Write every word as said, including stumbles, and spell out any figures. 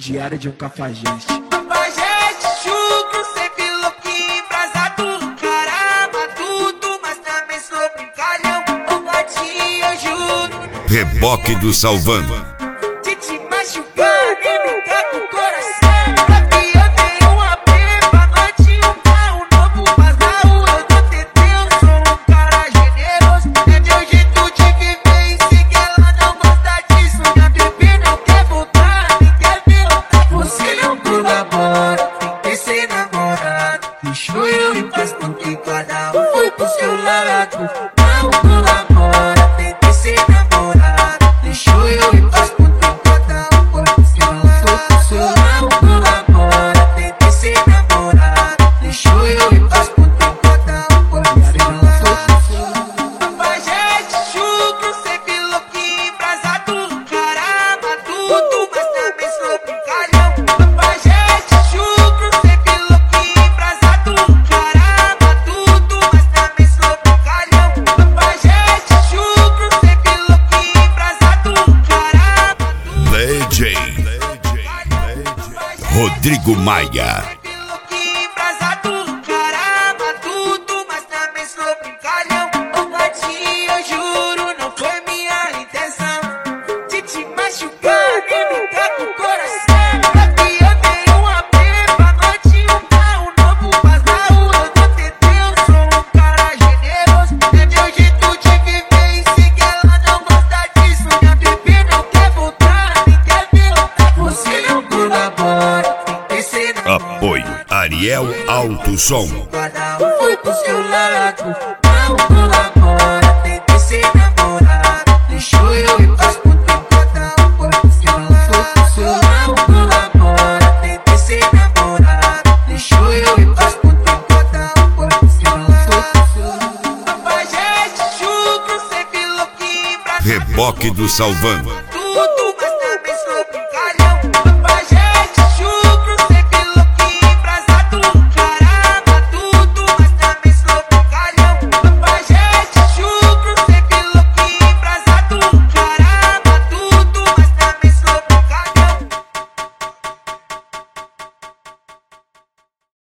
Diário de um cafajeste. Cafajeste, chucro, sempre louquinho, embrasado. Caramba, tudo, mas também sou brincalhão. Ô gatinho, eu juro. Reboque do Salvando. De te machucar e brincar com o coração. Aqui eu tenho uma pepa, noite um carro novo. Mas na rua eu tô tentando, eu sou um cara generoso. É meu jeito de viver e sei que ela não gosta disso. Minha bebê não quer voltar, nem quer ver outra. Você não colabora, tem que ser namorado. Deixou eu em paz porque cada um foi pro seu lado. Não colabora, tem que ser namorado. Deixou eu em paz porque cada um foi pro seu lado. Não colabora, tem que ser namorado. Deixou eu em paz porque cada um foi pro seu lado. Cafajeste, chucro, sempre louquinho, embrasado. Caramba, tudo, mas também sou brincalhão. Cafajeste, chucro, sempre louquinho, embrasado. Caramba, tudo, mas também sou brincalhão. Cafajeste, chucro, sempre louquinho, embrasado. Caramba, tudo. D J Rodrigo Maia. Sempre louquinho, embrasado. Caramba, tudo, mas também sou brincalhão. Ô gatinho, eu juro, não foi minha intenção de te machucar e brincar com o coração. Aqui eu tenho uma pepa, noite um carro novo. Mas na rua eu tô tentando, eu sou um cara generoso. É meu jeito de viver e sei que ela não gosta disso. Minha bebê não quer voltar, nem quer ver outra. Você não colabora, tem que ser namorado. Apoio Ariel Alto Som. Cada um foi pro seu lado. Não colabora, tem que ser namorado. Deixou eu em paz porque cada um foi pro seu lado. Não colabora, tem que ser namorado. Deixou eu em paz porque cada um foi pro seu lado. Cafajeste, chucro, sempre louquinho, embrasado. Reboque do Salvando.